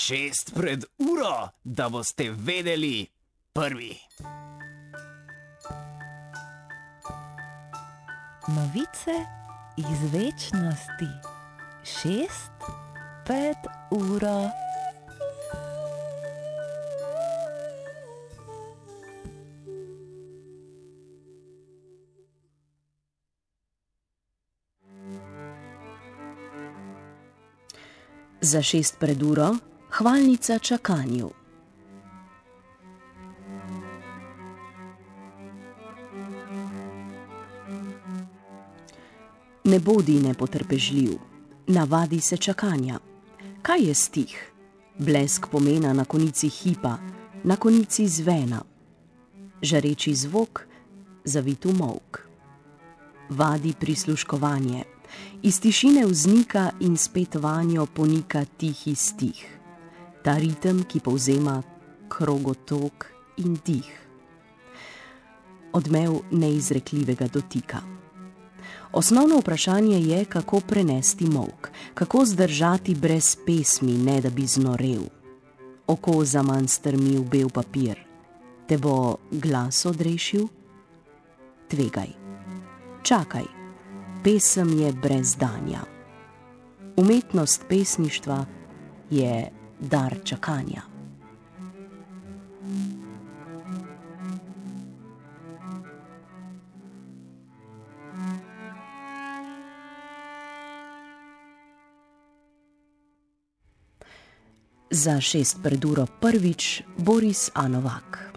6 pred uro, da boste vedeli prvi. Novice iz večnosti. 6 pred uro. Za 6 pred uro hvalnica čakanju. Ne bodi nepotrpežljiv, navadi se čakanja. Kaj je stih? Blesk pomena na konici hipa, na konici zvena. Žareči zvok, zavit v molk. Vadi prisluškovanje. Iz tišine vznika in spet vanjo ponika tihi stih. Ta ritem, ki povzema krogotok in dih. Odmev neizrekljivega dotika. Osnovno vprašanje je, kako prenesti molk, kako zdržati brez pesmi, ne da bi znorel. Oko zaman strmi v bel papir. Te bo glas odrešil? Tvegaj. Čakaj. Pesem je brezdanja. Umetnost pesništva je dar čakanja. Za 6 pred uro prvič Boris A. Novak.